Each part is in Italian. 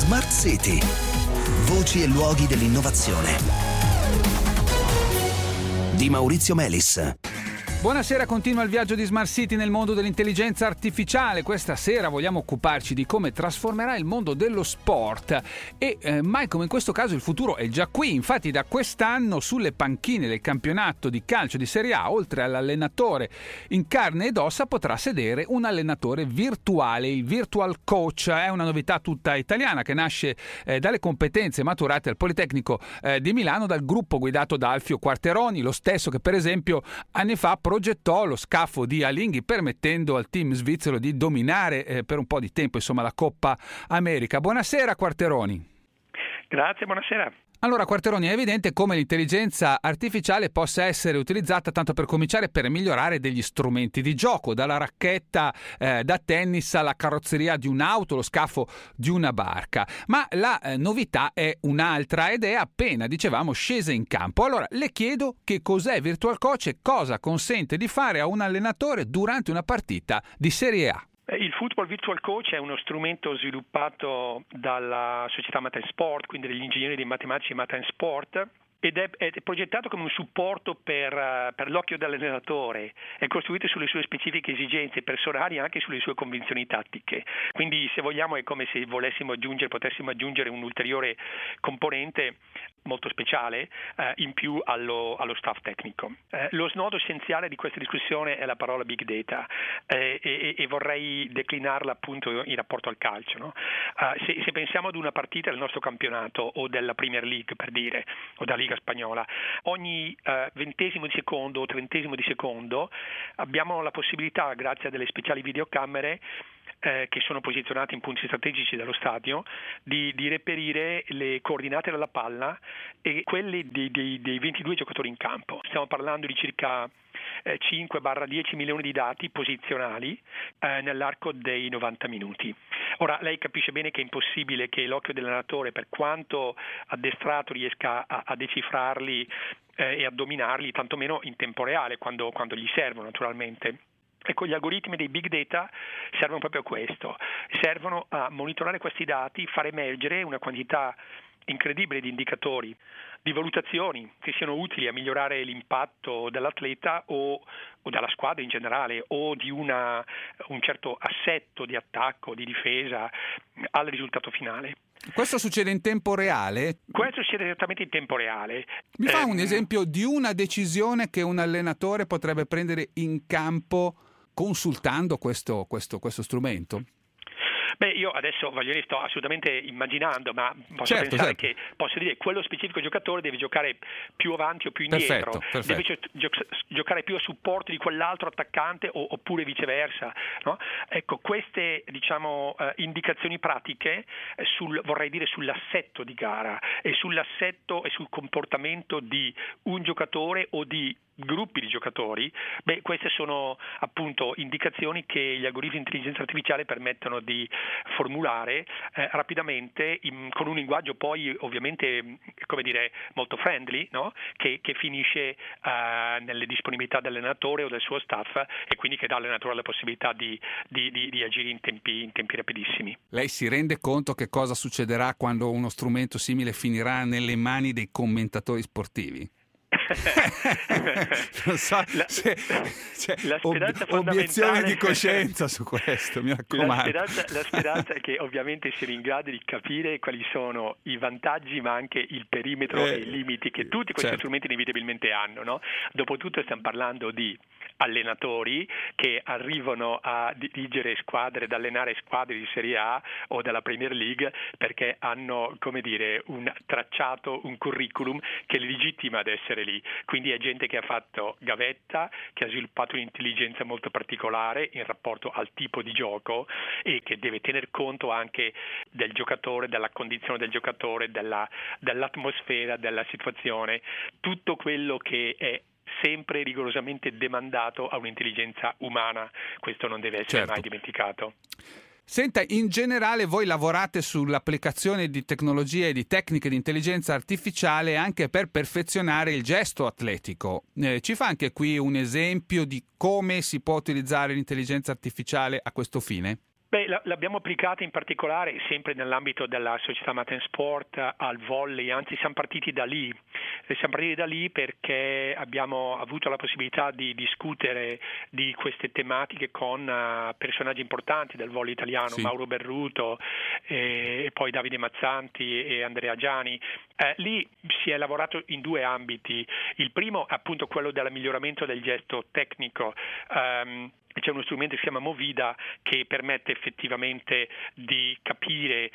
Smart City. Voci e luoghi dell'innovazione. Di Maurizio Melis. Buonasera, continua il viaggio di Smart City nel mondo dell'intelligenza artificiale. Questa sera vogliamo occuparci di come trasformerà il mondo dello sport e mai come in questo caso il futuro è già qui. Infatti da quest'anno sulle panchine del campionato di calcio di Serie A, oltre all'allenatore in carne ed ossa, potrà sedere un allenatore virtuale, il Virtual Coach. È una novità tutta italiana che nasce dalle competenze maturate al Politecnico di Milano dal gruppo guidato da Alfio Quarteroni, lo stesso che per esempio anni fa progettò lo scafo di Alinghi, permettendo al team svizzero di dominare per un po' di tempo la Coppa America. Buonasera Quarteroni. Grazie, buonasera. Allora Quarteroni, è evidente come l'intelligenza artificiale possa essere utilizzata, tanto per cominciare, per migliorare degli strumenti di gioco, dalla racchetta da tennis alla carrozzeria di un'auto, lo scafo di una barca. Ma la novità è un'altra ed è appena, dicevamo, scesa in campo. Allora le chiedo che cos'è Virtual Coach e cosa consente di fare a un allenatore durante una partita di Serie A. Il Football Virtual Coach è uno strumento sviluppato dalla società Maten Sport, quindi degli ingegneri dei matematici Maten Sport, ed è progettato come un supporto per l'occhio dell'allenatore, è costruito sulle sue specifiche esigenze personali e anche sulle sue convinzioni tattiche. Quindi se vogliamo è come se potessimo aggiungere un ulteriore componente molto speciale in più allo staff tecnico. Lo snodo essenziale di questa discussione è la parola Big Data e vorrei declinarla appunto in rapporto al calcio. No? Se pensiamo ad una partita del nostro campionato o della Premier League, per dire, o della Liga Spagnola, ogni 20esimo di secondo o 30esimo di secondo abbiamo la possibilità, grazie a delle speciali videocamere che sono posizionati in punti strategici dello stadio, di reperire le coordinate della palla e quelle dei 22 giocatori in campo. Stiamo parlando di circa 5-10 milioni di dati posizionali nell'arco dei 90 minuti. Ora lei capisce bene che è impossibile che l'occhio dell'allenatore, per quanto addestrato, riesca a decifrarli e a dominarli, tantomeno in tempo reale, quando gli servono naturalmente. Ecco, gli algoritmi dei big data servono proprio a questo, servono a monitorare questi dati, far emergere una quantità incredibile di indicatori, di valutazioni che siano utili a migliorare l'impatto dell'atleta o della squadra in generale, o di un certo assetto di attacco, di difesa al risultato finale. Questo succede in tempo reale? Questo succede esattamente in tempo reale. Mi fa un esempio di una decisione che un allenatore potrebbe prendere in campo consultando questo strumento? Beh, io adesso sto assolutamente immaginando, ma posso pensare che posso dire quello specifico giocatore deve giocare più avanti o più indietro, deve giocare più a supporto di quell'altro attaccante oppure viceversa, no? Ecco, queste indicazioni pratiche vorrei dire sull'assetto di gara e sull'assetto e sul comportamento di un giocatore o di gruppi di giocatori, queste sono appunto indicazioni che gli algoritmi di intelligenza artificiale permettono di formulare rapidamente con un linguaggio poi ovviamente molto friendly, no? che finisce nelle disponibilità dell'allenatore o del suo staff e quindi che dà all'allenatore la possibilità di agire in tempi rapidissimi. Lei si rende conto che cosa succederà quando uno strumento simile finirà nelle mani dei commentatori sportivi? Non so obiezioni di coscienza su questo, mi raccomando. La speranza è che ovviamente siano in grado di capire quali sono i vantaggi ma anche il perimetro e i limiti che tutti questi strumenti inevitabilmente hanno, no? Dopotutto stiamo parlando di allenatori che arrivano a dirigere squadre, ad allenare squadre di Serie A o della Premier League perché hanno un tracciato, un curriculum che li legittima ad essere lì. Quindi è gente che ha fatto gavetta, che ha sviluppato un'intelligenza molto particolare in rapporto al tipo di gioco e che deve tener conto anche del giocatore, della condizione del giocatore, dell'atmosfera, della situazione, tutto quello che è sempre rigorosamente demandato a un'intelligenza umana. Questo non deve essere mai dimenticato. Senta, in generale voi lavorate sull'applicazione di tecnologie e di tecniche di intelligenza artificiale anche per perfezionare il gesto atletico. Ci fa anche qui un esempio di come si può utilizzare l'intelligenza artificiale a questo fine? L'abbiamo applicata in particolare sempre nell'ambito della società Maten Sport al volley, anzi siamo partiti da lì perché abbiamo avuto la possibilità di discutere di queste tematiche con personaggi importanti del volley italiano, sì. Mauro Berruto e poi Davide Mazzanti e Andrea Giani. Lì si è lavorato in due ambiti. Il primo è appunto quello del miglioramento del gesto tecnico. C'è uno strumento che si chiama Movida che permette effettivamente di capire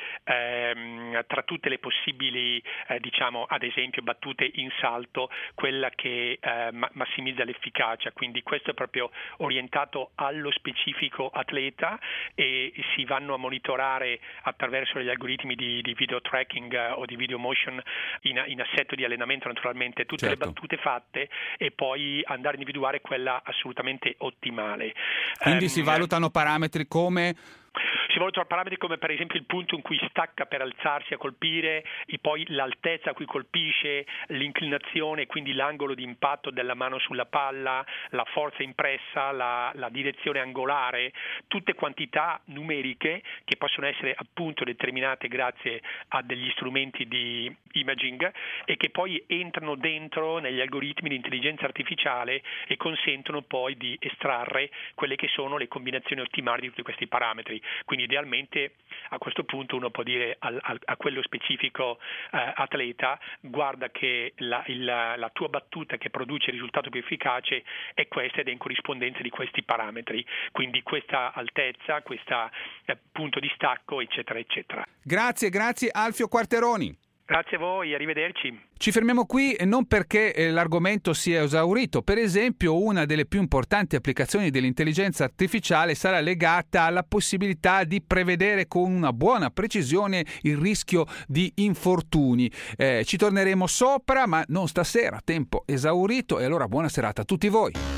tra tutte le possibili, ad esempio battute in salto, quella che massimizza l'efficacia. Quindi questo è proprio orientato allo specifico atleta e si vanno a monitorare attraverso gli algoritmi di video tracking o di video motion in assetto di allenamento naturalmente tutte le battute fatte e poi andare a individuare quella assolutamente ottimale. Quindi si valutano parametri come... Si valutano parametri come per esempio il punto in cui stacca per alzarsi a colpire, e poi l'altezza a cui colpisce, l'inclinazione, quindi l'angolo di impatto della mano sulla palla, la forza impressa, la direzione angolare, tutte quantità numeriche che possono essere appunto determinate grazie a degli strumenti di imaging e che poi entrano dentro negli algoritmi di intelligenza artificiale e consentono poi di estrarre quelle che sono le combinazioni ottimali di tutti questi parametri. Quindi idealmente a questo punto uno può dire a quello specifico atleta: guarda che la tua battuta che produce il risultato più efficace è questa ed è in corrispondenza di questi parametri, quindi questa altezza, questo punto di stacco, eccetera eccetera. Grazie Alfio Quarteroni. Grazie a voi, arrivederci. Ci fermiamo qui non perché l'argomento sia esaurito. Per esempio, una delle più importanti applicazioni dell'intelligenza artificiale sarà legata alla possibilità di prevedere con una buona precisione il rischio di infortuni. Ci torneremo sopra, ma non stasera, tempo esaurito, e allora buona serata a tutti voi.